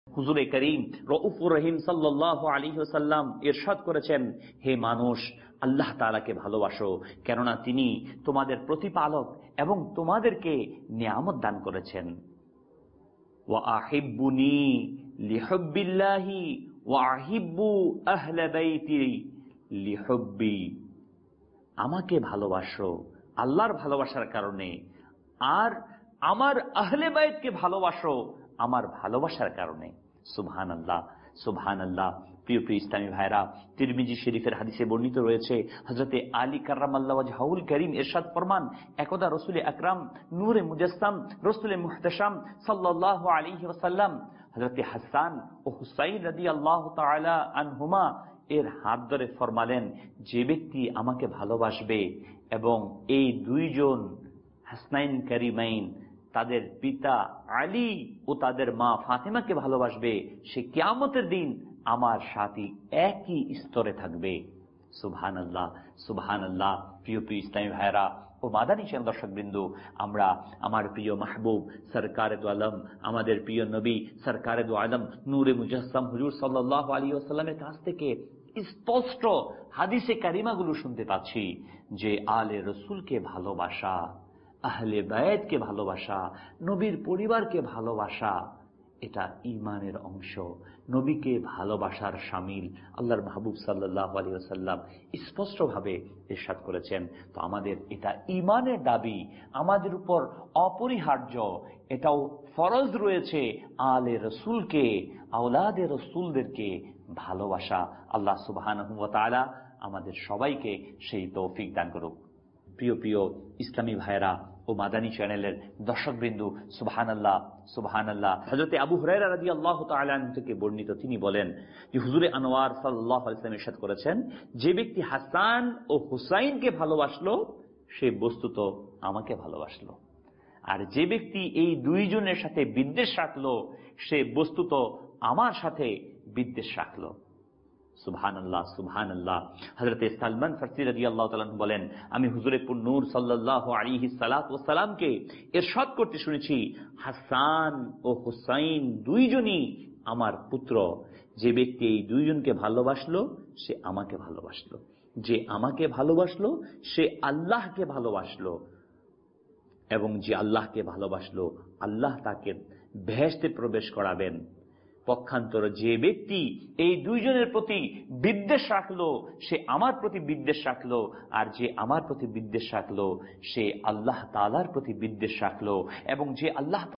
হুজুরে করিম রউফুর রহিম সাল্লাল্লাহু আলাইহি ওয়াসাল্লাম ইরশাদ করেছেন, হে মানুষ, আল্লাহ তাআলাকে ভালোবাসো, কেননা তিনি তোমাদের প্রতিপালক এবং তোমাদেরকে নিয়ামত দান করেছেন। ওয়া আহিব্বুনি লিহুব্বিল্লাহি ওয়া আহিব্বু আহলে বাইতি লিহুব্বি। আমাকে ভালোবাসো আল্লাহর ভালোবাসার কারণে, আর আমার আহলে বাইতকে ভালোবাসো আমার ভালোবাসার কারণে। সুবহানাল্লাহ, সুবহানাল্লাহ। প্রিয় প্রিয় ইসলামী ভাইরা, তিরমিজি শরীফের হাদিসে বর্ণিত রয়েছে, হযরতে আলী কাররামাল্লাহু ওয়াজহাহুল কারীম ইরশাদ ফরমান, একদা রাসূল আকরাম নূরে মুজাসসাম রাসূল মুহতাশাম সাল্লাল্লাহু আলাইহি ওয়াসাল্লাম হযরতে হাসান ও হুসাইন রাদিয়াল্লাহু তাআলা আনহুমা এর হাত ধরে ফরমালেন, যে ব্যক্তি আমাকে ভালোবাসবে এবং এই দুইজন হাসনাইন কারিমাইন তাদের পিতা আলী ও তাদের মা ফাতেমাকে ভালোবাসবে, সে কিয়ামতের দিন আমার সাথে একই স্তরে থাকবে। সুবহানাল্লাহ, সুবহানাল্লাহ। প্রিয় প্রিয় ইসলামী ভাইরা ও মাদানী দর্শকবৃন্দ, আমরা আমার প্রিয় মাহবুব সরকারে দু আলম, আমাদের প্রিয় নবী সরকারে দু আলম নূরে মুজাসসাম হুজুর সাল্লাল্লাহু আলাইহি ওয়াসাল্লামের কাছ থেকে স্পষ্ট হাদিসে কারিমাগুলো শুনতে পাচ্ছি যে আলে রসুলকে ভালোবাসা, আহলে বায়াতকে ভালোবাসা, নবীর পরিবারকে ভালোবাসা, এটা ঈমানের অংশ, নবীকে ভালোবাসার শামিল। আল্লাহর মাহবুব সাল্লাল্লাহু আলাইহি ওয়াসাল্লাম স্পষ্টভাবে ইরশাদ করেছেন। তো আমাদের এটা ঈমানের দাবি, আমাদের উপর অপরিহার্য, এটাও ফরজ রয়েছে আলে রসুলকে, আওলাদে রসুলদেরকে ভালোবাসা। আল্লাহ সুবহানাহু ওয়া তাআলা আমাদের সবাইকে সেই তৌফিক দান করুক। প্রিয় প্রিয় ইসলামী ভাইরা ও মাদানী চ্যানেলের দর্শকবৃন্দ, সুবহানাল্লাহ, সুবহানাল্লাহ। হযরত আবু হুরায়রা রাদিয়াল্লাহু তাআলা আনহু থেকে বর্ণিত, তিনি বলেন যে হুজুরে আনোয়ার সাল্লাল্লাহু আলাইহি ওয়াসাল্লাম ইরশাদ করেছেন, যে ব্যক্তি হাসান ও হুসাইনকে ভালোবাসলো সে বস্তুত আমাকে ভালোবাসলো, আর যে ব্যক্তি এই দুইজনের সাথে বিদ্বেষ রাখলো সে বস্তুত আমার সাথে বিদ্বেষ রাখলো। সুবহানাল্লাহ, সুবহানাল্লাহ। হযরত সালমান ফারসি রাদিয়াল্লাহু তাআলা বলেন, আমি হুজুরে নূর সাল্লাল্লাহু আলাইহি সাল্লাতু ওয়াস সালামকে ইরশাদ করতে শুনেছি, হাসান ও হুসাইন দুইজনই আমার পুত্র, যে ব্যক্তি এই দুইজনকে ভালোবাসলো সে আমাকে ভালোবাসলো, যে আমাকে ভালোবাসলো সে আল্লাহকে ভালোবাসলো, এবং যে আল্লাহকে ভালোবাসলো আল্লাহ তাকে বেহেশতে প্রবেশ করাবেন। পক্ষান্তর যে ব্যক্তি এই দুইজনের প্রতি বিদ্বেষ রাখলো সে আমার প্রতি বিদ্বেষ রাখলো, আর যে আমার প্রতি বিদ্বেষ রাখলো সে আল্লাহ তাআলার প্রতি বিদ্বেষ রাখলো, এবং যে আল্লাহ